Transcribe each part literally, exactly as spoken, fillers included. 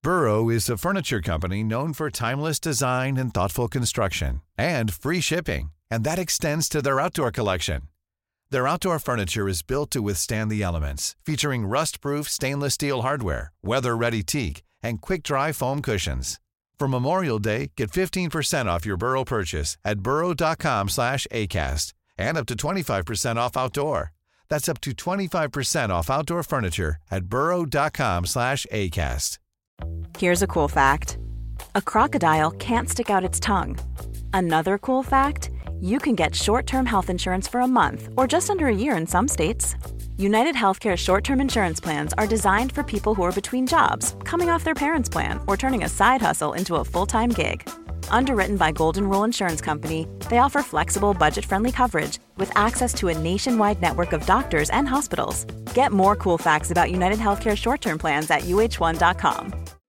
Burrow is a furniture company known for timeless design and thoughtful construction, and free shipping, and that extends to their outdoor collection. Their outdoor furniture is built to withstand the elements, featuring rust-proof stainless steel hardware, weather-ready teak, and quick-dry foam cushions. For Memorial Day, get fifteen percent off your Burrow purchase at burrow.com slash ACAST and up to twenty-five percent off outdoor. That's up to twenty-five percent off outdoor furniture at burrow.com slash ACAST. Here's a cool fact. A crocodile can't stick out its tongue. Another cool fact, you can get short-term health insurance for a month or just under a year in some states. United Healthcare short-term insurance plans are designed for people who are between jobs, coming off their parents' plan, or turning a side hustle into a full-time gig. Underwritten by Golden Rule Insurance Company, they offer flexible, budget-friendly coverage with access to a nationwide network of doctors and hospitals. Get more cool facts about United Healthcare short-term plans at U H one dot com.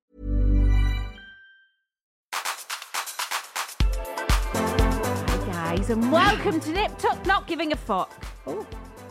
Hi guys, and welcome to Nip Tuck Not Giving a Fuck. Oh.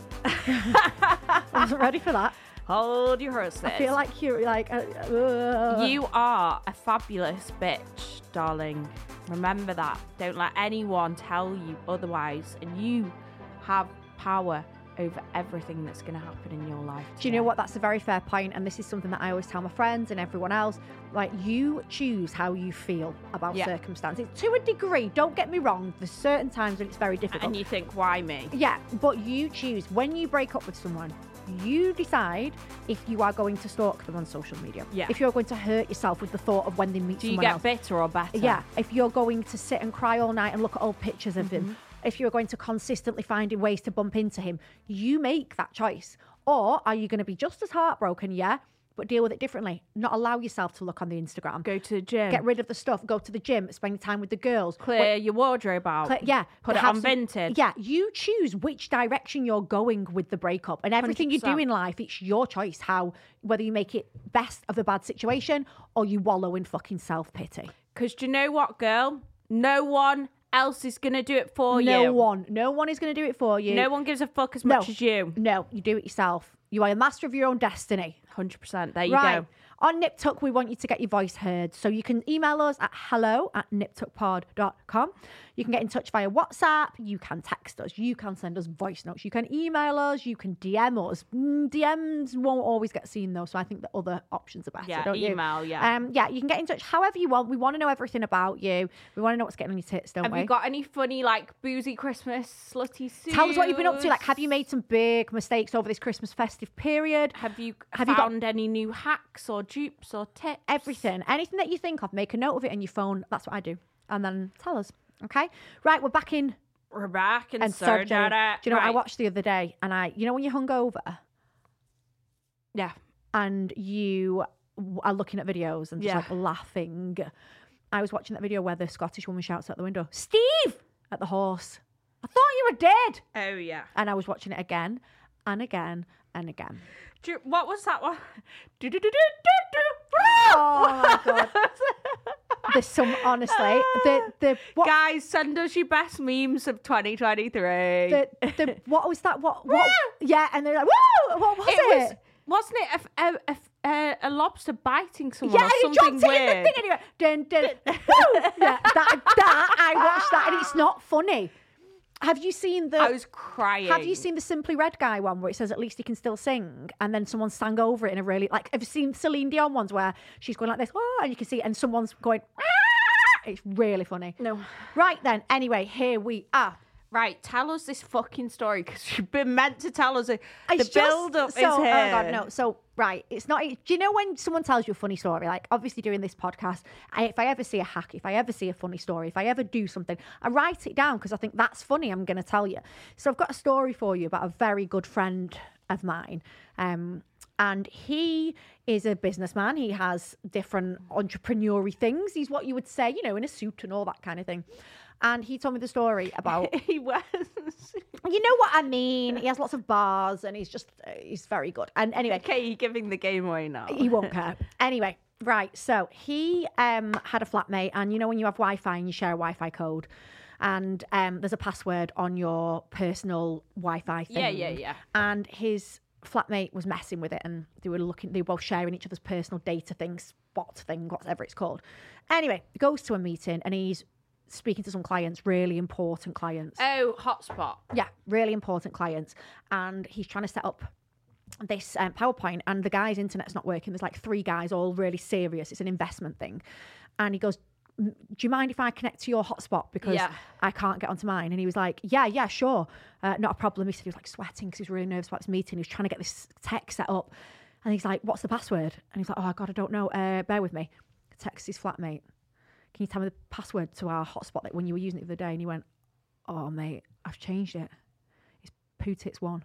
I wasn't ready for that. Hold your horses. I feel like you're like... Uh, uh. You are a fabulous bitch, darling. Remember that. Don't let anyone tell you otherwise. And you have power over everything that's going to happen in your life today. Do you know what? That's a very fair point, and this is something that I always tell my friends and everyone else. Like, you choose how you feel about yeah. circumstances to a degree. Don't get me wrong. There's certain times when it's very difficult. And you think, why me? Yeah, but you choose. When you break up with someone, you decide if you are going to stalk them on social media. Yeah. If you're going to hurt yourself with the thought of when they meet Do someone else. Do you get bitter or better? Yeah. If you're going to sit and cry all night and look at old pictures of mm-hmm. him. If you're going to consistently find ways to bump into him, you make that choice. Or are you going to be just as heartbroken, yeah, but deal with it differently? Not allow yourself to look on the Instagram. Go to the gym. Get rid of the stuff. Go to the gym. Spend time with the girls. Clear Wait, your wardrobe out. Clear, yeah. Put it on Vinted. Yeah. You choose which direction you're going with the breakup. And everything one hundred percent you do in life, it's your choice how, whether you make it best of the bad situation or you wallow in fucking self-pity. Because do you know what, girl? No one else is going to do it for no you. No one. No one is going to do it for you. No one gives a fuck as no. much as you. No, you do it yourself. You are a master of your own destiny. one hundred percent. There you right. go. On Nip Tuck, we want you to get your voice heard. So you can email us at hello at nip tuck pod dot com. You can get in touch via WhatsApp. You can text us. You can send us voice notes. You can email us. You can D M us. Mm, D Ms won't always get seen, though. So I think the other options are better, yeah, don't email, you? yeah. Um, yeah, you can get in touch however you want. We want to know everything about you. We want to know what's getting on your tits, don't have we? Have you got any funny, like, boozy Christmas slutty suits? Tell us what you've been up to. Like, have you made some big mistakes over this Christmas festive period? Have you have found you got any new hacks or dupes or tips? Everything. Anything that you think of, make a note of it in your phone. That's what I do. And then tell us. Okay? Right, we're back in. We're back in and surgery. surgery. Do you know right. what I watched the other day? And I, you know when you're hungover? Yeah. And you are looking at videos and just yeah. like laughing. I was watching that video where the Scottish woman shouts out the window, Steve! At the horse. I thought you were dead. Oh, yeah. And I was watching it again and again and again. Do you, what was that one? Oh, my God. There's some, honestly, the the what, guys, send us your best memes of twenty twenty-three. The the what was that? What what? Yeah, and they're like, woo! What was it? it? Was, wasn't it a, a, a, a lobster biting someone? Yeah, or and something he jumped weird? in the thing anyway. Dun, dun, yeah, that that I watched that, and it's not funny. Have you seen the? I was crying. Have you seen the Simply Red guy one where it says at least he can still sing, and then someone sang over it in a really like? Have you seen Celine Dion ones where she's going like this, oh, and you can see, and someone's going. Ah! It's really funny. No. Right then. Anyway, here we are. Right, tell us this fucking story because you've been meant to tell us it. The It's build up just, so, is here. Oh God, no. So right, it's not. Do you know when someone tells you a funny story? Like obviously doing this podcast, I, if I ever see a hack, if I ever see a funny story, if I ever do something, I write it down because I think that's funny. I'm going to tell you. So I've got a story for you about a very good friend of mine. Um, and he is a businessman. He has different entrepreneurial things. He's what you would say, you know, in a suit and all that kind of thing. And he told me the story about... he was... You know what I mean? He has lots of bars and he's just... Uh, he's very good. And anyway... Okay, you're giving the game away now. He won't care. Anyway, right. So he um, had a flatmate, and you know when you have Wi-Fi and you share a Wi-Fi code, and um, there's a password on your personal Wi-Fi thing. Yeah, yeah, yeah. And his flatmate was messing with it, and they were looking, they were both sharing each other's personal data things, spot thing, whatever it's called. Anyway, he goes to a meeting and he's speaking to some clients, really important clients. Oh, hotspot. Yeah, really important clients. And he's trying to set up this um, PowerPoint, and the guy's internet's not working. There's like three guys all really serious. It's an investment thing. And he goes, do you mind if I connect to your hotspot because Yeah. I can't get onto mine? And he was like, yeah, yeah, sure. Uh, not a problem. He said he was like sweating because he was really nervous about this meeting. He was trying to get this tech set up. And he's like, what's the password? And he's like, oh, God, I don't know. Uh, bear with me. Text his flatmate. Can you tell me the password to our hotspot that when you were using it the other day? And he went, oh, mate, I've changed it. It's poo tits one.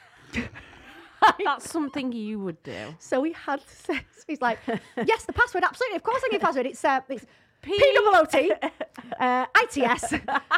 That's something you would do. So he had to say, so he's like, yes, the password, absolutely. Of course I give the password. It's, uh, it's P- P O O T, uh, I T S,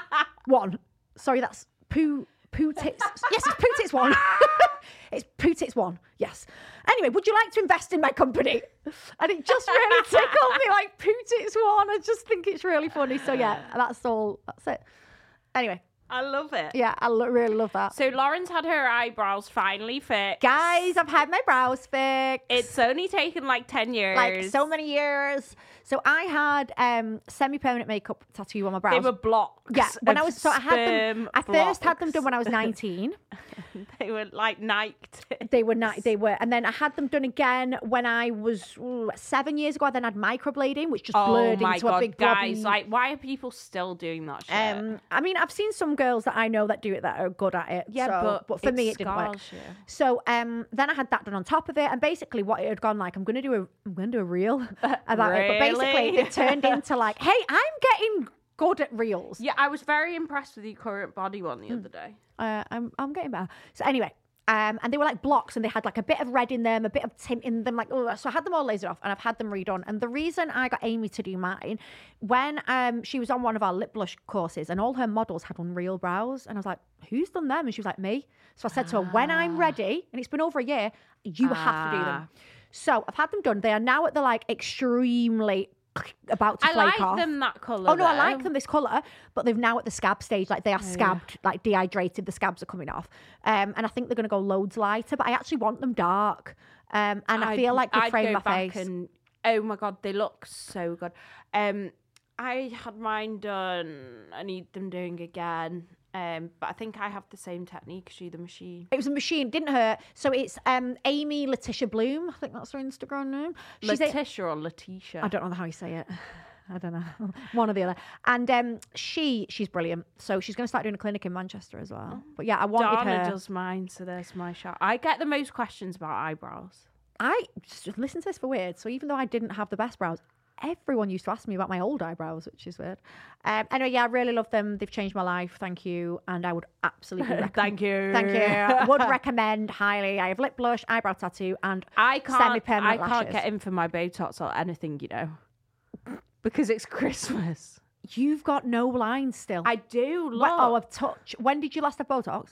one. Sorry, that's poo, poo tits. Yes, it's poo tits one. It's poo tits one, yes. Anyway, would you like to invest in my company? And it just really tickled me, like poo tits one. I just think it's really funny. So yeah, that's all, that's it. Anyway. I love it. Yeah, I lo- really love that. So Lauren's had her eyebrows finally fixed. Guys, I've had my brows fixed. It's only taken like ten years. Like so many years. So I had um, semi-permanent makeup tattoo on my brows. They were blocks. Yeah, when of I was so I had them. sperm I first had them blocks. done when I was nineteen. They were like Niked. They were not. They were, and then I had them done again when I was ooh, seven years ago. I then had microblading, which just Oh blurred my into god, a big guys! blobby- Like, why are people still doing that shit? Um, I mean, I've seen some girls that I know that do it that are good at it. yeah, so- but but for it me, it didn't work. scars you. So um, then I had that done on top of it, and basically what it had gone like, I'm going to do a, I'm going to do a reel about it. But basically, Really? it turned into like, hey, I'm getting good at reels. Yeah, I was very impressed with your current body one the other day. Uh, I'm I'm getting better. So anyway, um, and they were like blocks, and they had like a bit of red in them, a bit of tint in them, like oh. So I had them all lasered off, and I've had them redone. And the reason I got Amy to do mine, when um she was on one of our lip blush courses, and all her models had unreal brows, and I was like, who's done them? And she was like, me. So I said to her, when I'm ready, and it's been over a year, you have to do them. Ah. So I've had them done. They are now at the like extremely about to I flake like off. them that colour. Oh no, I though. like them this colour, but they've now at the scab stage, like they are Oh, scabbed, like dehydrated. The scabs are coming off, um, and I think they're going to go loads lighter. But I actually want them dark, um, and I I'd- feel like they I'd frame go my back face. And, oh my god, they look so good. Um, I had mine done. I need them doing again. Um, but I think I have the same technique as you, the machine. It was a machine, didn't hurt. So it's um, Amy Letitia Bloom. I think that's her Instagram name. She's a- Letitia or Letitia? I don't know how you say it. I don't know. One or the other. And um, she, she's brilliant. So she's going to start doing a clinic in Manchester as well. But yeah, I wanted Dana her. does mine, so there's my shot. I get the most questions about eyebrows. I just listen to this for weird. So even though I didn't have the best brows, everyone used to ask me about my old eyebrows, which is weird. Um, anyway, yeah, I really love them. They've changed my life. Thank you. And I would absolutely recommend. Thank you. Thank you. I would recommend highly. I have lip blush, eyebrow tattoo, and I can't. I semi-permanent can't lashes. get in for my Botox or anything, you know, because it's Christmas. You've got no lines still. I do. Look. Wh- oh, I've touched. When did you last have Botox?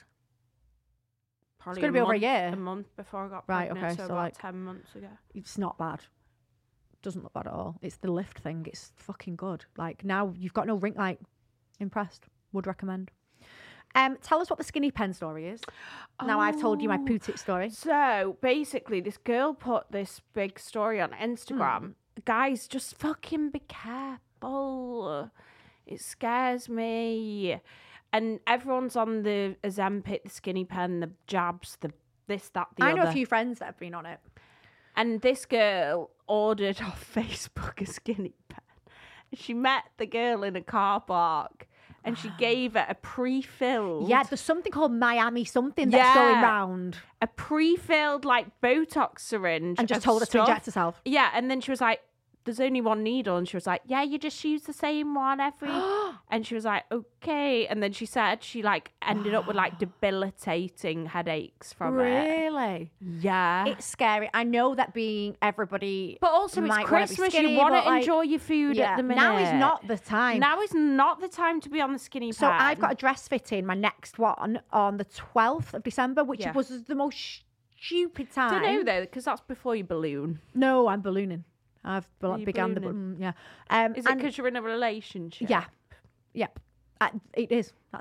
Probably gonna be over a month- year. A month before I got Right, pregnant, okay, so, so about like- ten months ago. It's not bad. Doesn't look bad at all. It's the lift thing. It's fucking good. Like now you've got no ring. Like impressed. Would recommend. Um, tell us what the skinny pen story is. Now I've told you my Oh. pootit story. So basically, this girl put this big story on Instagram. Hmm. Guys, just fucking be careful. It scares me. And everyone's on the Ozempic, the skinny pen, the jabs, the this, that, the I other. know a few friends that have been on it. And this girl ordered off Facebook a skinny pen. She met the girl in a car park and she gave her a pre-filled... Yeah, there's something called Miami something that's going Yeah. round. A pre-filled, like, Botox syringe. And just of told her to stuff. inject herself. Yeah, and then she was like, there's only one needle. And she was like, yeah, you just use the same one every... And she was like, okay. And then she said she, like, ended up with, like, debilitating headaches from it. Really? Yeah. It's scary. I know that being everybody... But also, it's might wanna be Christmas. skinny, you want but, to like, enjoy your food yeah, at the minute. now is not the time. Now is not the time to be on the skinny So pen. I've got a dress fitting, my next one, on the twelfth of December, which Yeah. was the most stupid time. I don't know, though, because that's before you balloon. No, I'm ballooning. I've Are b- you began the ballooning? balloon, yeah. Um, Is it and- because you're in a relationship? Yeah. Yep. Uh, it is. That's it.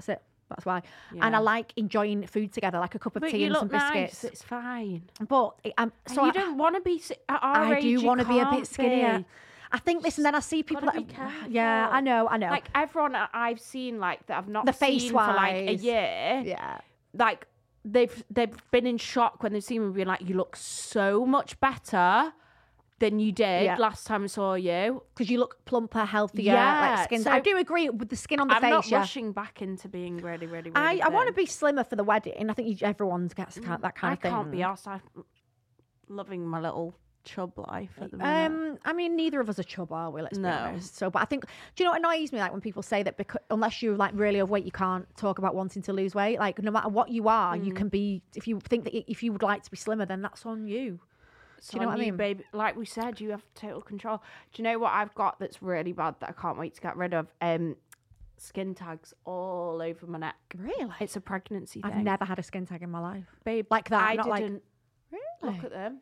That's why. Yeah. And I like enjoying food together, like a cup of But tea you and look some biscuits. nice. It's fine. But I'm So so you I, don't want to be si- at our I age. do want to be a bit skinnier. I think this, and then I see people Gotta that. be careful. Yeah, I know, I know. Like everyone that I've seen, like that I've not The seen for like a face-wise. year. yeah. Like they've they've been in shock when they've seen me being like, you look so much better than you did Yeah. last time I saw you. Because you look plumper, healthier, Yeah, like skin. so- I do agree with the skin on the I'm face. not yeah. rushing back into being really, really, really I, I want to thin. be slimmer for the wedding. I think you, everyone gets kind that kind I of thing. can't be arsed. I'm loving my little chub life at the minute. Um, I mean, neither of us are chub, are we? Let's No. be honest. So, but I think, do you know what annoys me? Like when people say that because unless you're like really overweight, you can't talk about wanting to lose weight. Like no matter what you are, Mm. you can be. If you think that if you would like to be slimmer, then that's on you. So Do you know on what I mean? baby? Like we said, you have total control. Do you know what I've got that's really bad that I can't wait to get rid of? Um, skin tags all over my neck. Really? It's a pregnancy I've thing. never had a skin tag in my life, Babe, like that. I not like didn't really. look at them.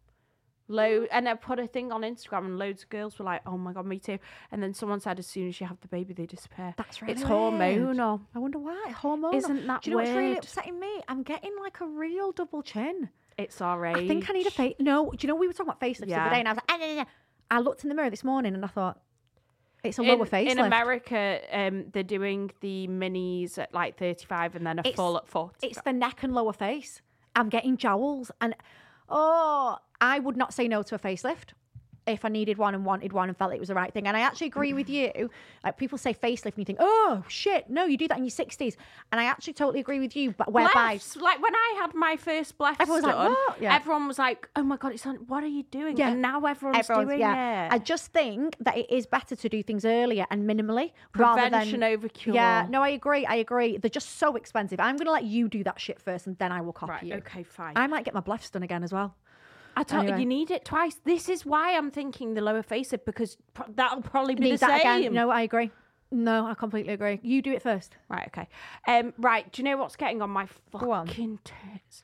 Load and I put a thing on Instagram and loads of girls were like, "Oh my god, me too." And then someone said, "As soon as you have the baby, they disappear." That's really It's weird. hormonal. I wonder why. Hormonal. Isn't that Do you know what's really weird? upsetting me? I'm getting like a real double chin. It's our age. I think I need a face. No, do you know we were talking about facelifts the Yeah. other day, and I was like, ah, nah, nah, nah. I looked in the mirror this morning and I thought, it's a in, lower facelift. in America, um, they're doing the minis at like thirty-five and then a It's- full at forty. It's the neck and lower face. I'm getting jowls, and oh, I would not say no to a facelift if I needed one and wanted one and felt it was the right thing. And I actually agree with you. Like people say facelift and you think, oh shit, no, you do that in your sixties. And I actually totally agree with you. But whereby Blefs, like when I had my first blef Everyone was like, done, "What?" Yeah. everyone was like, "Oh my god, it's on! What are you doing?" Yeah. And now everyone's, everyone's doing yeah. it. I just think that it is better to do things earlier and minimally rather Prevention than over cure. Yeah, no, I agree. I agree. They're just so expensive. I'm going to let you do that shit first, and then I will copy Right. you. Okay. Fine. I might get my blefs done again as well. I told Anyway. you need it twice. This is why I'm thinking the lower facelift because pro- that'll probably be Need the that same. again? No, I agree. No, I completely agree. You do it first. Right. Okay. Um. Right. Do you know what's getting on my Go on. fucking tits?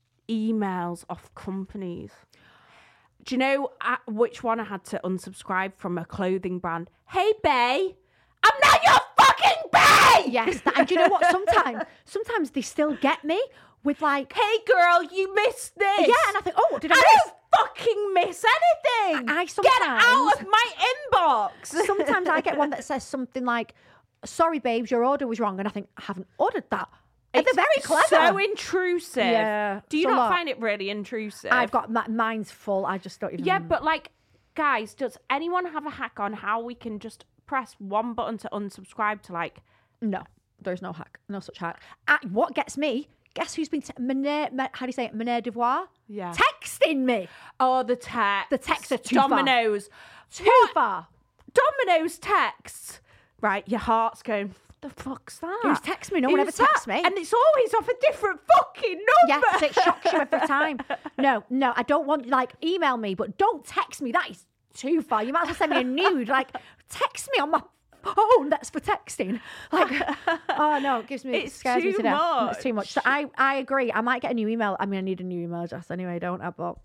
Emails off companies. Do you know uh, which one I had to unsubscribe from? A clothing brand. Hey, Bay, I'm not your fucking Bay. Yes, that, and do you know what? Sometimes, sometimes they still get me with like, Hey, girl, you missed this. yeah, and I think, oh, what did I I miss? don't fucking miss anything. I Get sometimes- out of my inbox. Sometimes I get one that says something like, "Sorry, babes, your order was wrong," and I think I haven't ordered that. And It's they're very clever. So intrusive. Yeah, Do you it's a not lot. find it really intrusive? I've got my, mine's full. I just don't even. Yeah, but like, guys, does anyone have a hack on how we can just press one button to unsubscribe to like? no, there's no hack, no such hack. Uh, what gets me? Guess who's been t- Meneer, Me- how do you say it? Meneer devoir. Yeah. Texting me. Oh, the text. The texts are too far. Dominoes. Too What? far. Dominoes texts. Right, your heart's going. The fuck's that? Who's texting me? No one Who's ever texts that? me. And it's always off a different fucking number. Yes, it shocks you every time. No, no, I don't want, like, email me, but don't text me. That is too far. You might as well send me a nude. Like, text me on my phone. That's for texting. Like, oh no, it gives me, it It's scares me too to death. It's too much. much. So I, I agree. I might get a new email. I mean, I need a new email address anyway, don't I? But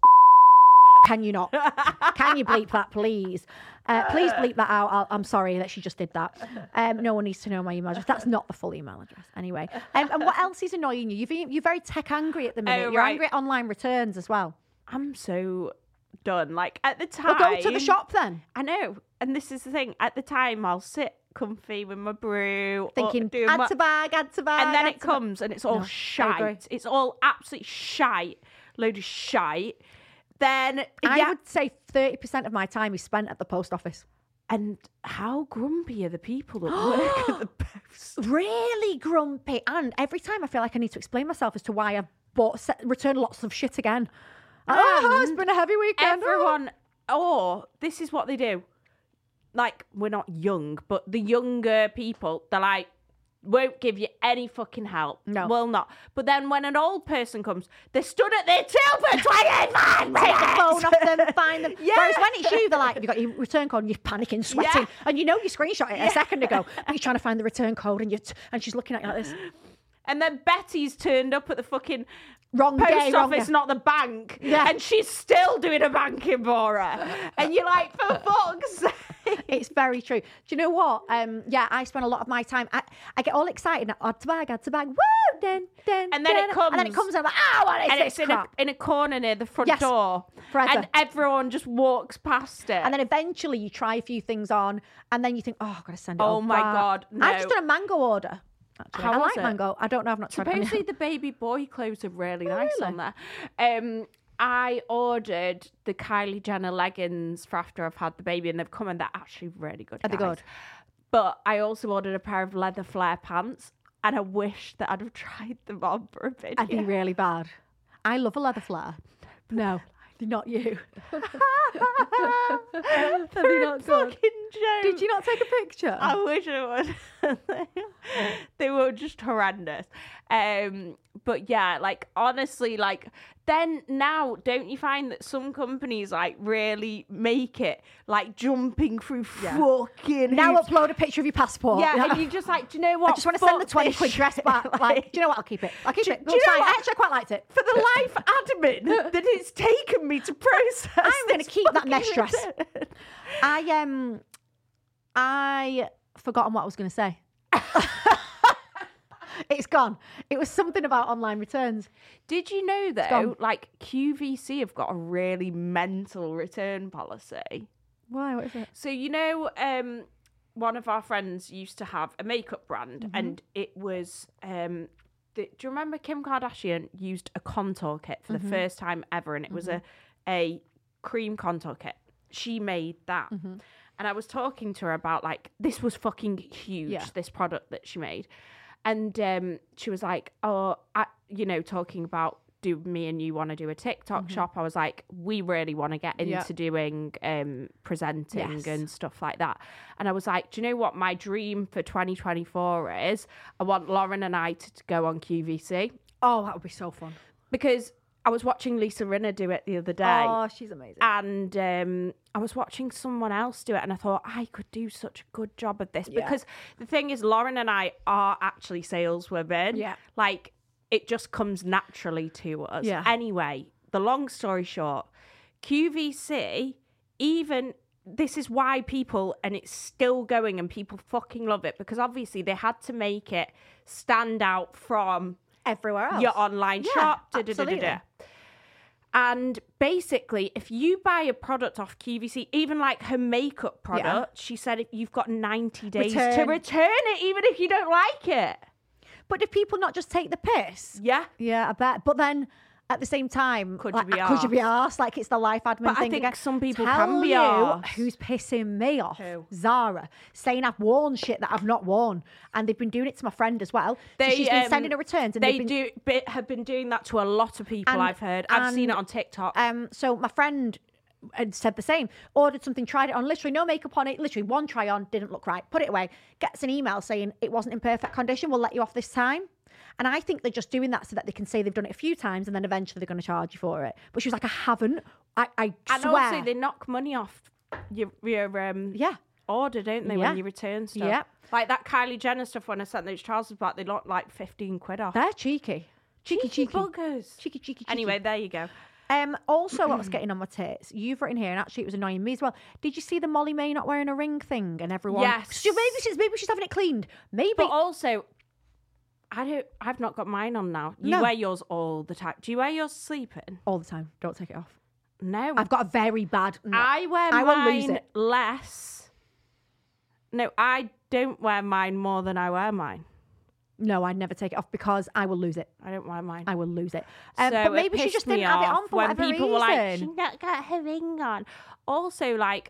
can you not? Can you bleep that, please? Uh, please bleep that out. I'll, I'm sorry that she just did that. Um, no one needs to know my email address. That's not the full email address. Anyway. Um, and what else is annoying you? You've, you're very tech angry at the minute. Oh, You're right. angry at online returns as well. I'm so done. Like at the time. Well, go to the shop then. I know. And this is the thing. At the time, I'll sit comfy with my brew, or Thinking, do add my- to bag, add to bag. and then add it to bag. comes and it's all No, I agree. shite. It's all absolute shite. Load of shite. Then I yeah, would say thirty percent of my time is spent at the post office. and how grumpy are the people that work at the post? Really grumpy. And every time I feel like I need to explain myself as to why I've bought, se- returned lots of shit again. Oh, it's And been a heavy weekend. Oh. Everyone, or this is what they do. Like, we're not young, but the younger people, they're like, won't give you any fucking help. No. Will not. But then when an old person comes, they're stood at their till for twenty-five minutes. Take the phone off them, find them. Yeah. Whereas when it's you, they're like, have you got your return code? And you're panicking, sweating. Yeah. And you know you screenshot it a second ago, but you're trying to find the return code and you t- and she's looking at you like this. And then Betty's turned up at the fucking Wrong post day, wrong office, day. not the bank. Yeah. And she's still doing a banking for her. And you're like, for fuck's sake. It's very true. Do you know what? Um, yeah, I spend a lot of my time. I, I get all excited. Add to bag, add to bag. Woo! Dun, dun, And then dun, it comes. And then it comes and I'm like, ah, what is and this it's in a, crap? in a corner near the front Yes, door. forever. And everyone just walks past it. And then eventually you try a few things on, and then you think, oh, I've got to send it. Oh all my back. God, I've just no. done a mango order. Actually. How I was like it? mango. I don't know. I've not tried it. Supposedly the baby boy clothes are really Oh, nice really? on there. Um, I ordered the Kylie Jenner leggings for after I've had the baby, and they've come and they're actually really good. Are they guys. good? But I also ordered a pair of leather flare pants, and I wish that I'd have tried them on for a video. I'd be really bad. I love a leather flare. No, not you. Are they not good? Fucking joke. Did you not take a picture? I wish I would. They were just horrendous. Um, but yeah, like honestly, like then now, don't you find that some companies like really make it like jumping through Yeah. fucking Now hoops? upload a picture of your passport. Yeah, and you just like, do you know what? I just want to send the Fuck twenty this quid dress shit. back. Like, do you know what? I'll keep it. I'll keep Do- it. do Looks you know fine. what? Actually, I quite liked it. For the life admin that it's taken me to process. I'm going to this keep that fucking mesh dress. return. I um, I forgotten what I was going to say. It's gone. It was something about online returns. Did you know though, gone. like Q V C have got a really mental return policy? Why? What is it? So you know, um, one of our friends used to have a makeup brand, Mm-hmm. and it was. Um, the, do you remember Kim Kardashian used a contour kit for Mm-hmm. the first time ever, and it was a a cream contour kit. She made that, Mm-hmm. and I was talking to her about like this was fucking huge. Yeah. This product that she made, and um, she was like, "Oh, I, you know, talking about." Do me and you want to do a TikTok shop? I was like, we really want to get into Yeah. doing um, presenting Yes. and stuff like that. And I was like, do you know what my dream for twenty twenty-four is? I want Lauren and I to, to go on Q V C Oh, that would be so fun. because I was watching Lisa Rinna do it the other day. Oh, she's amazing. And um, I was watching someone else do it, and I thought I could do such a good job of this Yeah. because the thing is, Lauren and I are actually saleswomen. Yeah. like it just comes naturally to us. Yeah. Anyway, the long story short, Q V C, even this is why people, and it's still going, and people fucking love it because obviously they had to make it stand out from Everywhere else. your online Yeah, shop. Da, da, da, da, absolutely. da. And basically, if you buy a product off Q V C, even like her makeup product, she said if you've got ninety days to Return. return it, even if you don't like it. But do people not just take the piss? Yeah. Yeah, I bet. But then at the same time, Could you like, be could you be arsed? arsed? Like it's the life admin But I thing think again. some people Tell can be you arsed. who's pissing me off? Who? Zara, saying I've worn shit that I've not worn, and they've been doing it to my friend as well. So she's been um, sending her returns, and they they've been, do be, have been doing that to a lot of people. And- I've heard. I've seen it and, on TikTok. Um, so my friend had said the same. Ordered something, tried it on, literally no makeup on it, literally one try on, didn't look right. Put it away. Gets an email saying it wasn't in perfect condition. We'll let you off this time. And I think they're just doing that so that they can say they've done it a few times, and then eventually they're going to charge you for it. But she was like, I haven't. I, I and swear. also, they knock money off your your um yeah. order, don't they, Yeah. when you return stuff? Yeah. Like that Kylie Jenner stuff when I sent those trousers back, they looked like fifteen quid off. They're cheeky. Cheeky, cheeky. buggers. Cheeky, cheeky, cheeky. Anyway, there you go. Um, also, what was getting on my tits, you've written here, and actually it was annoying me as well. Did you see the Molly May not wearing a ring thing? And everyone, Yes. So maybe she's maybe she's having it cleaned. Maybe. But also, I don't. I've not got mine on now. You No. wear yours all the time. Do you wear yours sleeping? all the time. Don't take it off. No. I've got a very bad. No. I wear I will lose mine it. less. No, I don't wear mine more than I wear mine. No, I'd never take it off because I will lose it. I don't wear mine. I will lose it. Um, so but maybe it she just pissed me didn't have it off on for when whatever people reason. were like, "She not got her ring on." Also, like,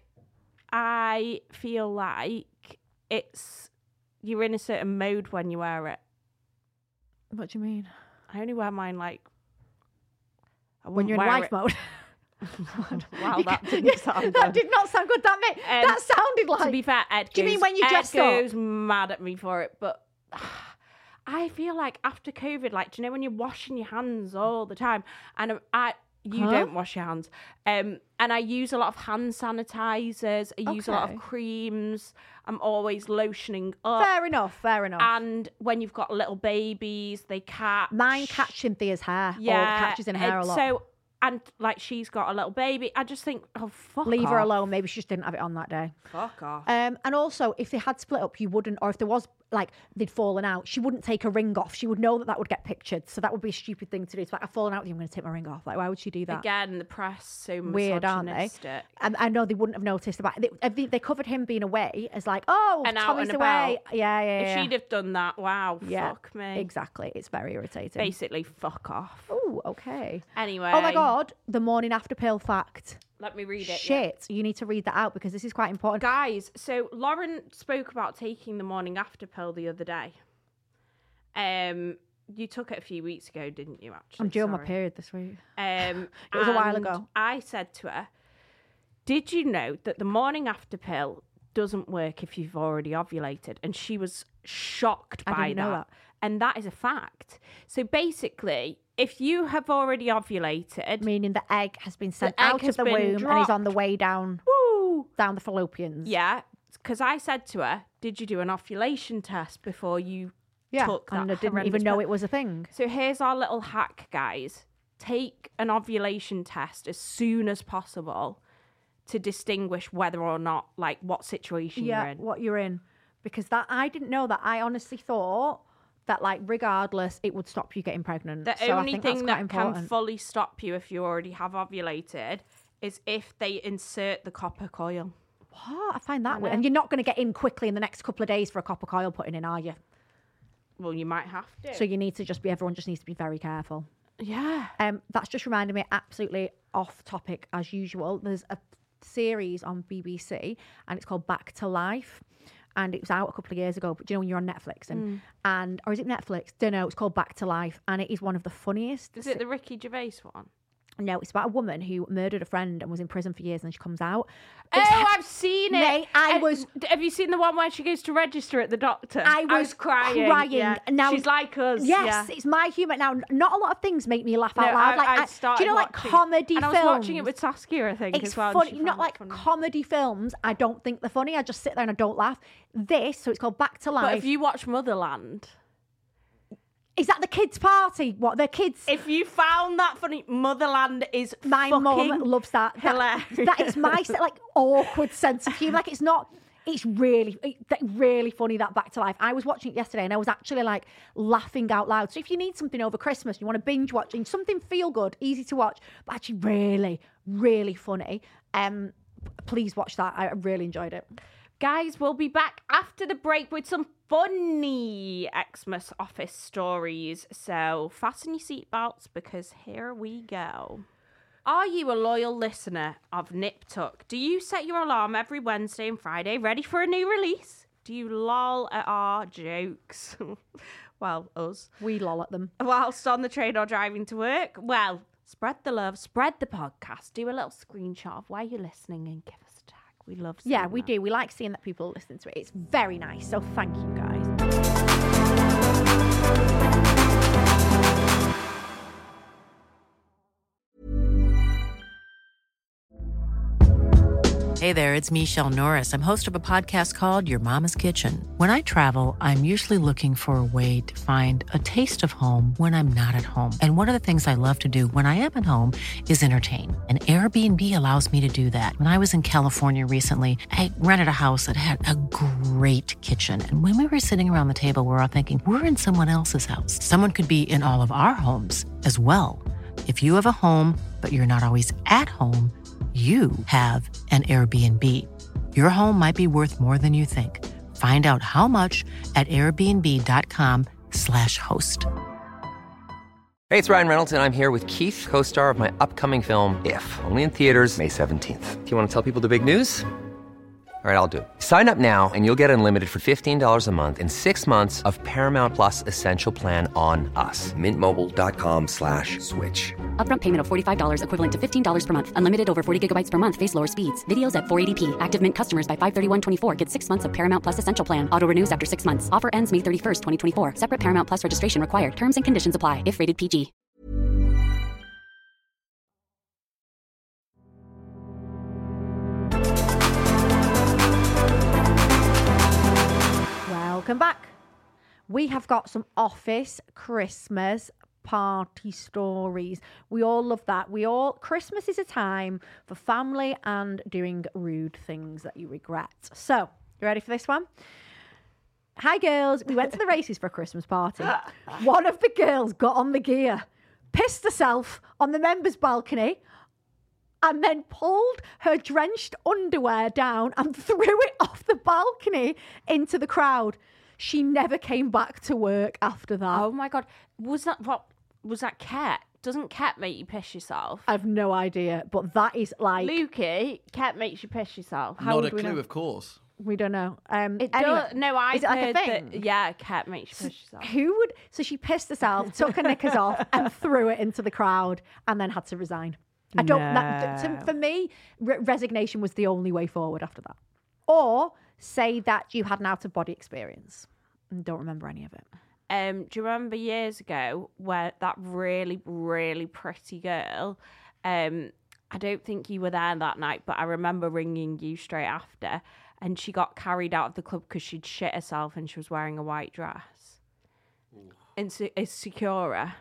I feel like it's you're in a certain mode when you wear it. What do you mean? I only wear mine like I When wouldn't you're in wear life it- mode. Wow, You that ca- didn't sound That good. did not sound good. That made, Um, that sounded like. To be fair, Ed Do you mean goes- when you Ed dressed up? goes mad at me for it, but I feel like after COVID, like, do you know when you're washing your hands all the time? And um, I, you Huh? don't wash your hands. Um, and I use a lot of hand sanitizers. I use a lot Okay. of creams. I'm always lotioning up. fair enough. Fair enough. And when you've got little babies, they catch. Mine catch Cynthia's hair. Yeah, Or catches in her hair a and lot. So and like she's got a little baby. I just think, oh fuck Leave off. her alone. Maybe she just didn't have it on that day. Fuck off. Um, and also, if they had split up, you wouldn't, or if there was like they'd fallen out, she wouldn't take a ring off. She would know that that would get pictured, so that would be a stupid thing to do. It's like, I've fallen out with you, I'm going to take my ring off. Like, why would she do that? Again, the press so Weird, aren't they? misogynistic. And I know they wouldn't have noticed about it. They, they covered him being away as like, oh, And out Tommy's and away. about. Yeah, yeah, If yeah. she'd have done that, wow, yeah, fuck me. Exactly. It's very irritating. Basically, fuck off. Oh, okay. Anyway. Oh my God, the morning after pill fact. Let me read it. yeah. Shit, you need to read that out because this is quite important. Guys, so Lauren spoke about taking the morning after pill the other day. Um, you took it a few weeks ago, didn't you? Actually, I'm due on my Sorry. period this week. Um, It was a while and ago. I said to her, "Did you know that the morning after pill doesn't work if you've already ovulated?" And she was shocked I by didn't know that. And that is a fact. So basically, if you have already ovulated, Meaning the egg has been sent egg out has of the been womb and is on the dropped. way down woo, down the fallopians. yeah. Because I said to her, "Did you do an ovulation test before you yeah. took that?" And I didn't horrendous even know pill?" it was a thing. So here's our little hack, guys. Take an ovulation test as soon as possible to distinguish whether or not, like, what situation Yeah, you're in. what you're in. Because that I didn't know that. I honestly thought that, like, regardless, it would stop you getting pregnant. The So I only think that's thing quite that important. can fully stop you if you already have ovulated is if they insert the copper coil. What? I find that I weird. know. And you're not going to get in quickly in the next couple of days for a copper coil putting in, are you? Well, you might have to. So you need to just be, everyone just needs to be very careful. yeah. Um, that's just reminded me, absolutely off topic as usual. There's a series on B B C and it's called Back to Life. And it was out a couple of years ago, but do you know when you're on Netflix and, and or is it Netflix? Don't know. It's called Back to Life, and it is one of the funniest. Is it the Ricky Gervais one? No, it's about a woman who murdered a friend and was in prison for years, and she comes out. Oh, It's he- I've seen it. Mate, I And was- Have you seen the one where she goes to register at the doctor? I was crying. crying. Yeah. Now- She's like us. Yes, yeah. it's my humour. Now, not a lot of things make me laugh out No, loud. I, Like, I I- started do you know, like watching- comedy and films? I was watching it with Saskia, I think, It's as well. and funny, she not found it like funny. comedy films. I don't think they're funny. I just sit there and I don't laugh. This, so it's called Back to But Life. if you watch Motherland, Is that the kids' party? What the kids? if you found that funny, Motherland is My fucking mum loves that. That, hilarious. that is my like awkward sense of humour. Like it's not. It's really, it- that- really funny, that Back to Life. I was watching it yesterday and I was actually like laughing out loud. So if you need something over Christmas, you want to binge watch and something feel good, easy to watch, but actually really, really funny, um, please watch that. I really enjoyed it. Guys, we'll be back after the break with some funny Xmas office stories. So fasten your seatbelts because here we go. Are you a loyal listener of Nip Tuck? Do you set your alarm every Wednesday and Friday ready for a new release? Do you lol at our jokes? Well, us. We lol at them. Whilst on the train or driving to work? Well, spread the love, spread the podcast, do a little screenshot of where you're listening and give us a tag. We love seeing Yeah, we that. do. We like seeing that people listen to it. It's very nice. So thank you, guys. Hey there, it's Michelle Norris. I'm host of a podcast called Your Mama's Kitchen. When I travel, I'm usually looking for a way to find a taste of home when I'm not at home. And one of the things I love to do when I am at home is entertain. And Airbnb allows me to do that. When I was in California recently, I rented a house that had a great kitchen. And when we were sitting around the table, we were all thinking, we're in someone else's house. Someone could be in all of our homes as well. If you have a home, but you're not always at home, you have an Airbnb. Your home might be worth more than you think. Find out how much at airbnb.com slash host. Hey, it's Ryan Reynolds, and I'm here with Keith, co-star of my upcoming film, If, only in theaters May seventeenth. Do you want to tell people the big news? All right, I'll do it. Sign up now and you'll get unlimited for fifteen dollars a month and six months of Paramount Plus Essential Plan on us. Mint Mobile dot com slash switch. Upfront payment of forty-five dollars equivalent to fifteen dollars per month. Unlimited over forty gigabytes per month. Face lower speeds. Videos at four eighty p. Active Mint customers by five thirty-one twenty-four get six months of Paramount Plus Essential Plan. Auto renews after six months. Offer ends May thirty-first, twenty twenty-four. Separate Paramount Plus registration required. Terms and conditions apply if rated P G. Welcome back. We have got some Office Christmas party stories. We all love that. We all Christmas is a time for family and doing rude things that you regret. So, you ready for this one? Hi girls, we went to the races for a Christmas party. One of the girls got on the gear, pissed herself on the members' balcony, and then pulled her drenched underwear down and threw it off the balcony into the crowd. She never came back to work after that. Oh my God. Was that what? Was that cat? Doesn't cat make you piss yourself? I have no idea, but that is like... Lukey, cat makes you piss yourself. How Not would a we clue, know? of course. We don't know. Um, It anyway, does, no, I is it like a heard thing? that, yeah, cat makes you piss yourself. Who would... So she pissed herself, took her knickers off and threw it into the crowd and then had to resign. I don't... That, to, for me, re- resignation was the only way forward after that. Or say that you had an out-of-body experience and don't remember any of it. Um, do you remember years ago where that really, really pretty girl, um, I don't think you were there that night, but I remember ringing you straight after, and she got carried out of the club because she'd shit herself and she was wearing a white dress. Inse- Insecura.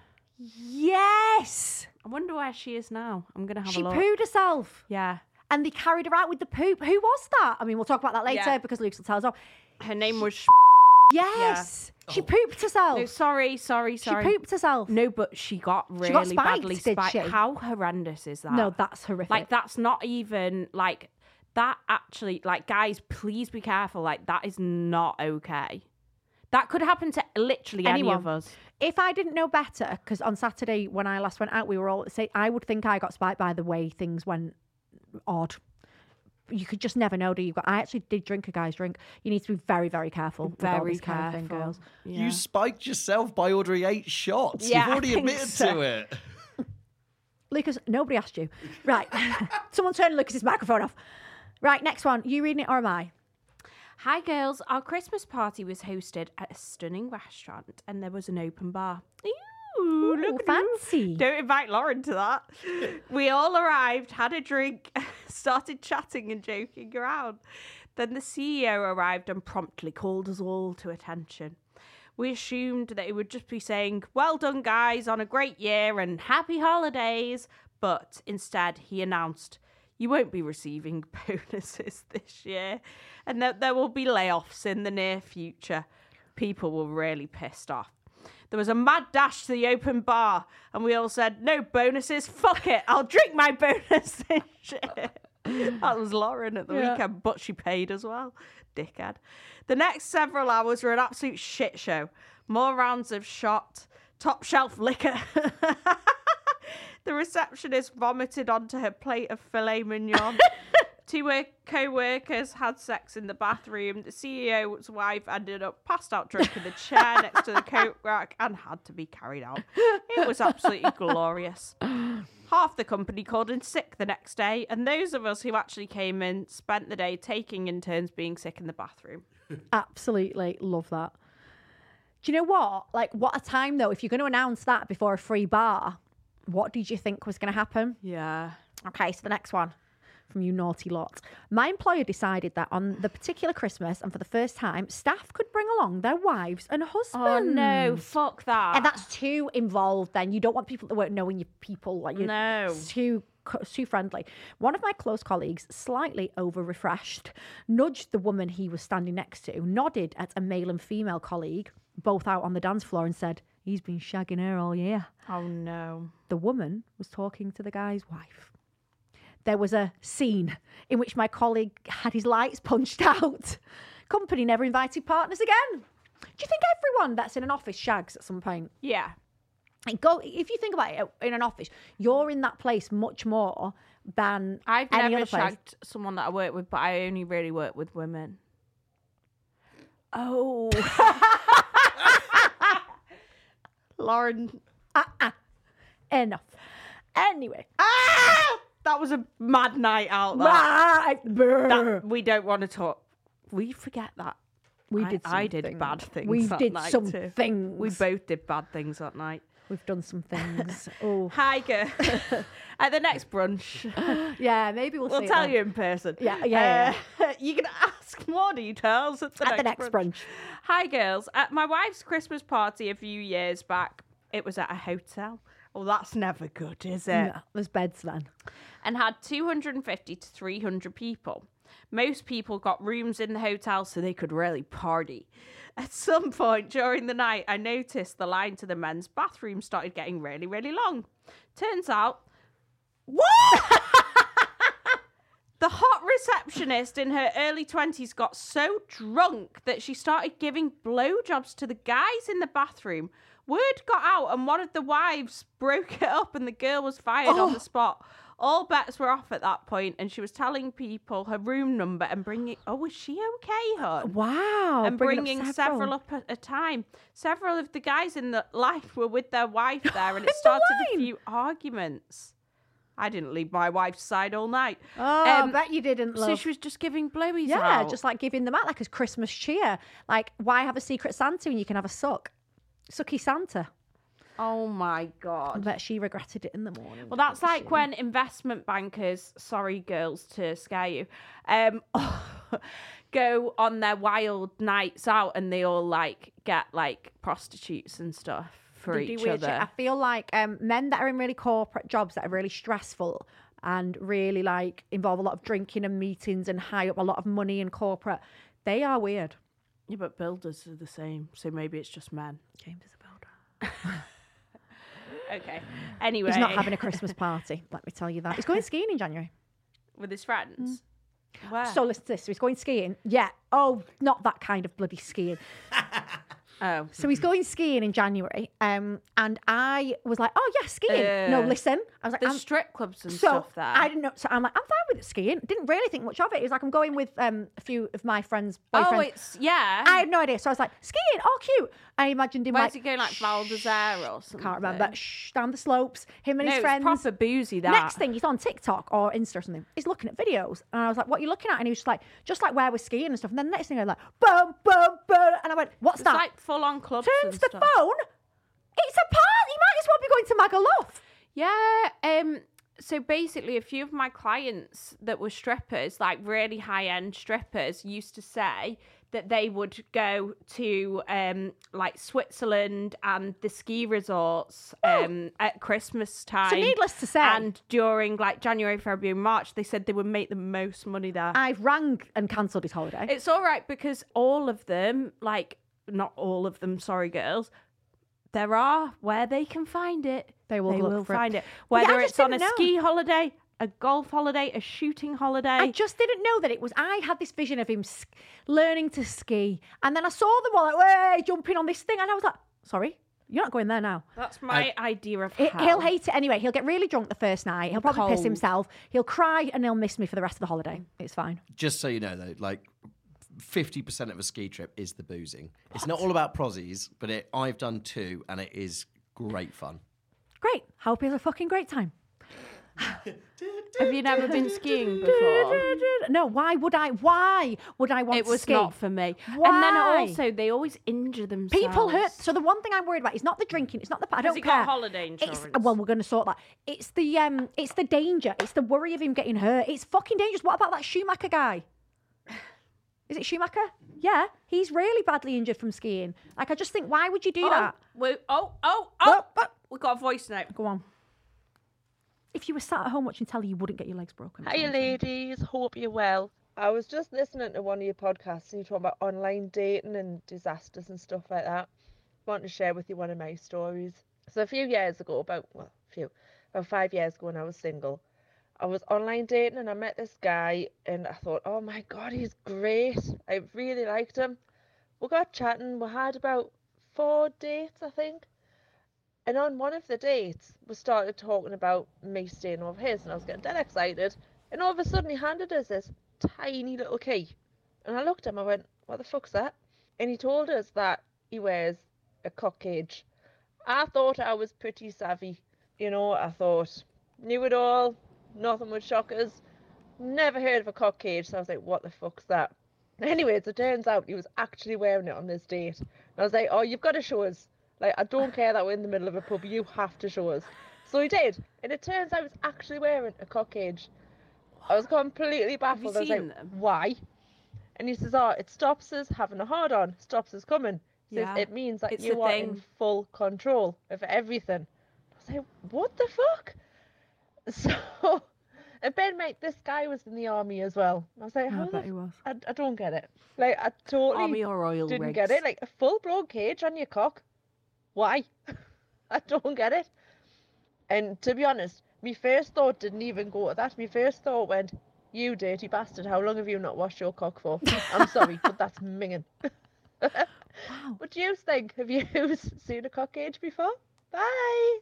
Yes! I wonder where she is now. I'm going to have She a look. pooed herself. Yeah. And they carried her out with the poop. Who was that? I mean, we'll talk about that later Yeah. because Luke will tell us all. Her name was... Yes! She pooped herself. No, sorry, sorry, sorry. She pooped herself. No, but she got really got spiked, badly did spiked. she? How horrendous is that? No, that's horrific. Like, that's not even, like, that actually, like, guys, please be careful. Like, that is not okay. That could happen to literally Anyone. any of us. If I didn't know better, because on Saturday when I last went out, we were all say I would think I got spiked by the way things went odd. You could just never know, do you? I actually did drink a guy's drink. You need to be very, very careful with all Very this kind of thing, careful. girls. Yeah. You spiked yourself by ordering eight shots. Yeah, You've already I think admitted so. to it. Lucas, nobody asked you. Right. Someone turn Lucas's microphone off. Right, next one. You reading it or am I? Hi, girls. Our Christmas party was hosted at a stunning restaurant and there was an open bar. Ooh, look at you. fancy. Don't invite Lauren to that. We all arrived, had a drink, started chatting and joking around. Then the C E O arrived and promptly called us all to attention. We assumed that he would just be saying, well done, guys, on a great year and happy holidays. But instead, he announced, you won't be receiving bonuses this year and that there will be layoffs in the near future. People were really pissed off. There was a mad dash to the open bar and we all said, no bonuses, fuck it, I'll drink my bonus this year. That was Lauren at the Yeah. weekend, but she paid as well. Dickhead. The next several hours were an absolute shit show. More rounds of shot, top shelf liquor. The receptionist vomited onto her plate of filet mignon. Two work- co-workers had sex in the bathroom. The C E O's wife ended up passed out drunk in the chair next to the coat rack and had to be carried out. It was absolutely glorious. Half the company called in sick the next day, and those of us who actually came in spent the day taking in turns being sick in the bathroom. Absolutely love that. Do you know what? Like, what a time, though. If you're going to announce that before a free bar, what did you think was going to happen? Yeah. Okay, so the next one from you naughty lot. My employer decided that on the particular Christmas and for the first time, staff could bring along their wives and husbands. Oh no, fuck that. And that's too involved then. You don't want people that weren't knowing your people. Like you're No. too, co- too friendly. One of my close colleagues, slightly over-refreshed, nudged the woman he was standing next to, nodded at a male and female colleague, both out on the dance floor, and said, he's been shagging her all year. Oh no. The woman was talking to the guy's wife. There was a scene in which my colleague had his lights punched out. Company never invited partners again. Do you think everyone that's in an office shags at some point? Yeah. Like go if you think about it, in an office, you're in that place much more than I've any never other place. shagged someone that I work with, but I only really work with women. Oh. Lauren. Uh-uh. Enough. Anyway. Ah! That was a mad night out. That. Right. Brr. That- we don't want to talk. We forget that. We I- did. I, some did things. bad things. We that did night some too. things. We both did bad things that night. We've done some things. Oh. Hi, girl. At the next brunch, Yeah, maybe we'll, we'll see it tell then. you in person. Yeah, yeah, Uh, you can ask more details at the At the next next brunch. brunch. Hi, girls. At my wife's Christmas party a few years back, it was at a hotel. Well, that's never good, is it? No, there's beds then. And had two hundred fifty to three hundred people. Most people got rooms in the hotel so they could really party. At some point during the night, I noticed the line to the men's bathroom started getting really, really long. Turns out, what? The hot receptionist in her early twenties got so drunk that she started giving blowjobs to the guys in the bathroom. Word got out and one of the wives broke it up and the girl was fired Oh. on the spot. All bets were off at that point, and she was telling people her room number and bringing... Oh, is she okay, hon? Wow. And bringing bringing up several up at a time. Several of the guys in the line were with their wife there, and In it the started a line? few arguments. I didn't leave my wife's side all night. Oh, I bet you didn't, love. So she was just giving blowies Yeah, out. just like giving them out like a Christmas cheer. Like, why have a secret Santa when you can have a suck? Sucky Santa. Oh my I God. bet she regretted it in the morning. Well, that's didn't like she? when investment bankers, sorry girls to scare you, um, go on their wild nights out and they all like get like prostitutes and stuff for They do each weird shit. other. I feel like um, men that are in really corporate jobs that are really stressful and really like involve a lot of drinking and meetings and high up a lot of money in corporate, they are weird. Yeah, but builders are the same, so maybe it's just men. James is a builder. Okay. Anyway, He's not having a Christmas party, let me tell you that. He's going skiing in January. with his friends. Where? So listen to this. So he's going skiing. Yeah. Oh, not that kind of bloody skiing. oh, So he's going skiing in January. Um, and I was like, oh, yeah, skiing. no, Uh, listen. I was like, there's I'm, strip clubs and so stuff there. I didn't know. So I'm like, I'm fine with it skiing. Didn't really think much of it. It was like, I'm going with um, a few of my friends' boyfriends. oh, it's yeah. I had no idea. So I was like, skiing, oh, cute. I imagined him Where's like, he going, like Val d'Isere or something? can't remember, shh, down the slopes, him and No, his it's friends. proper boozy, that. Next thing, he's on TikTok or Insta or something. He's looking at videos. And I was like, what are you looking at? And he was just like, just like where we're skiing and stuff. And then the next thing I was like, boom, boom, boom. And I went, what's It's that? like full on clubs Turns and the stuff. phone. It's a party. You might as well be going to Magaluf. Yeah. Um. So basically, a few of my clients that were strippers, like really high end strippers, used to say that they would go to um like Switzerland and the ski resorts um at Christmas time. So needless to say, and during like January, February, March, they said they would make the most money there. I've rang and cancelled his holiday. It's all right because all of them, like not all of them, sorry girls, there are where they can find it. They will they look will for it. find it. But yeah, Whether I just it's on a didn't know. ski holiday, a golf holiday, a shooting holiday. I just didn't know that it was. I had this vision of him sk- learning to ski, and then I saw them all like, way jumping on this thing, and I was like, sorry, you're not going there now. That's my idea of He- hell. He'll hate it anyway. He'll get really drunk the first night. He'll probably piss Cold. himself. He'll cry, and he'll miss me for the rest of the holiday. It's fine. Just so you know, though, like fifty percent of a ski trip is the boozing. It's not all about prozzies, but it, I've done two, and it is great fun. Great. Hope he has a fucking great time. Have you never been skiing before? No, why would I? Why would I want It to was ski? not for me. Why? And then also, they always injure themselves. People hurt. So the one thing I'm worried about is not the drinking. It's not the. I Has don't he care. got holiday It's, insurance? well, we're going to sort that. It's the um. It's the danger. It's the worry of him getting hurt. It's fucking dangerous. What about that Schumacher guy? Is it Schumacher? Yeah, he's really badly injured from skiing. Like, I just think, why would you do Oh, that? we- oh, oh, oh! Well, but- We got a voice note. Go on. If you were sat at home watching telly, you wouldn't get your legs broken. that's Hiya, all I'm saying. ladies. Hope you're well. I was just listening to one of your podcasts and you talking about online dating and disasters and stuff like that. I want to share with you one of my stories. So a few years ago, about well, a few, about five years ago, when I was single, I was online dating and I met this guy and I thought, oh my god, he's great. I really liked him. We got chatting. We had about four dates, I think. And on one of the dates, we started talking about me staying over his, and I was getting dead excited. And all of a sudden, he handed us this tiny little key. And I looked at him, I went, what the fuck's that? And he told us that he wears a cock cage. I thought I was pretty savvy. You know, I thought, knew it all, nothing would shock us. Never heard of a cock cage, so I was like, what the fuck's that? Anyways, it turns out he was actually wearing it on this date. And I was like, oh, you've got to show us. Like, I don't care that we're in the middle of a pub, you have to show us. So he did, and it turns out he was actually wearing a cock cage. I was completely baffled. I was seen like, them? why? And he says, oh, it stops us having a hard on, stops us coming. So Yeah. it means that It's you a are thing. in full control of everything. I was like, what the fuck? So, and Ben, mate, this guy was in the army as well. I was like, I how bet the he f- was. I, I don't get it. Like, I totally Army or oil didn't rigs. get it. Like, a full-blown cage on your cock. Why? I don't get it. And to be honest, my first thought didn't even go to that. My first thought went, you dirty bastard, how long have you not washed your cock for? I'm sorry, but that's minging. Wow. What do you think? Have you seen a cock cage before? Bye.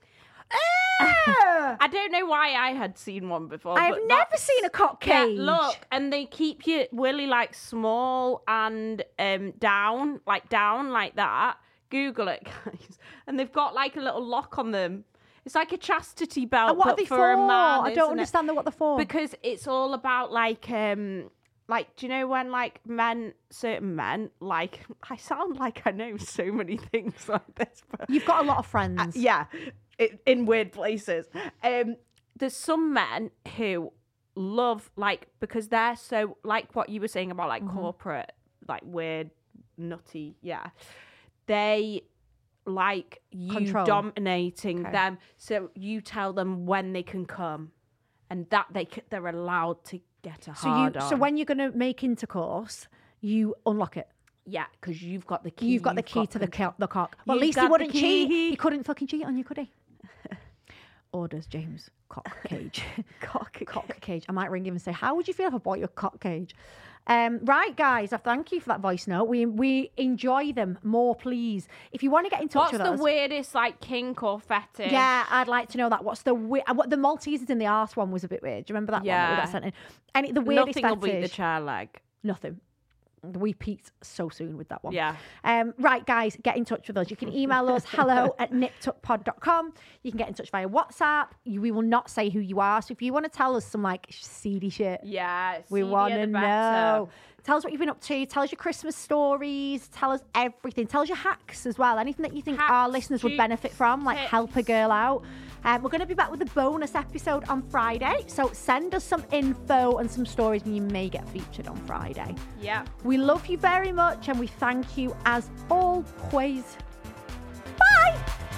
I don't know why I had seen one before. I have but never that's- seen a cock Yeah, cage. look, and they keep you really like small and um down, like down like that. Google it, guys. And they've got like a little lock on them. It's like a chastity belt, And what are but they for, for? a man. I don't isn't it? understand the, what they're for. Because it's all about like um like do you know when like men certain men like I sound like I know so many things like this, but You've got a lot of friends. uh, yeah, it, in weird places. Um, there's some men who love like because they're so like what you were saying about like Mm-hmm. corporate, like weird, nutty. Yeah, they like you Control. dominating Okay. them. So you tell them when they can come, and that they c- they're allowed to get a So you, hard on. so when you're going to make intercourse, you unlock it. yeah, because you've got the key. You've got the key to the, control. co- the cock. Well, at You've least he got the wouldn't cheat. key. He couldn't fucking cheat on you, could he? Orders James cock cage. cock cock cage. I might ring him and say, how would you feel if I bought you a cock cage? Um, right, guys, I thank you for that voice note. We we enjoy them. More, please. If you want to get in touch What's with the us. weirdest like kink or fetish? Yeah, I'd like to know that. What's the we- uh, what the Maltesers in the arse one was a bit weird. Do you remember that one that we Yeah. got sent in? Any the weirdest Nothing will beat the fetish? chair leg. Nothing. We peaked so soon with that one. Yeah. Um, right, guys, get in touch with us. You can email us hello at nip tuck pod dot com. You can get in touch via WhatsApp. You, we will not say who you are. So if you want to tell us some like seedy shit, Yeah. we seedier want the to better. know. Tell us what you've been up to. Tell us your Christmas stories. Tell us everything. Tell us your hacks as well. Anything that you think our Hacks, listeners would dupes, benefit from, like help a tips. girl out. Um, we're going to be back with a bonus episode on Friday. So send us some info and some stories and you may get featured on Friday. Yeah. We love you very much and we thank you as always. Bye!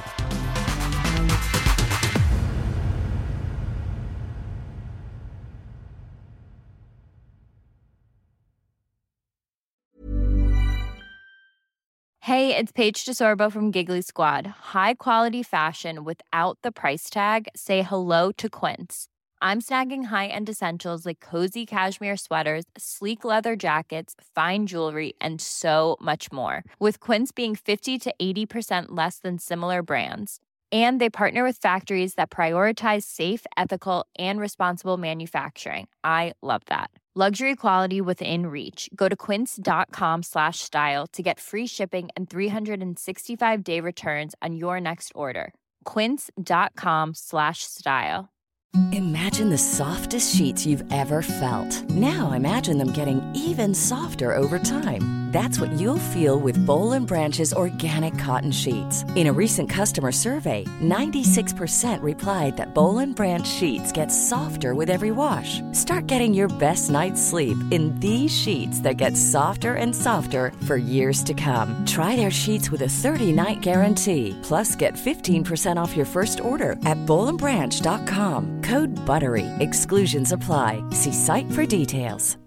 Hey, it's Paige DeSorbo from Giggly Squad. High quality fashion without the price tag. Say hello to Quince. I'm snagging high-end essentials like cozy cashmere sweaters, sleek leather jackets, fine jewelry, and so much more. With Quince being fifty to eighty percent less than similar brands. And they partner with factories that prioritize safe, ethical, and responsible manufacturing. I love that. Luxury quality within reach. Go to quince.com slash style to get free shipping and three sixty-five day returns on your next order. Quince.com slash style. Imagine the softest sheets you've ever felt. Now imagine them getting even softer over time. That's what you'll feel with Boll and Branch's organic cotton sheets. In a recent customer survey, ninety-six percent replied that Boll and Branch sheets get softer with every wash. Start getting your best night's sleep in these sheets that get softer and softer for years to come. Try their sheets with a thirty-night guarantee. Plus, get fifteen percent off your first order at boll and branch dot com. Code BUTTERY. Exclusions apply. See site for details.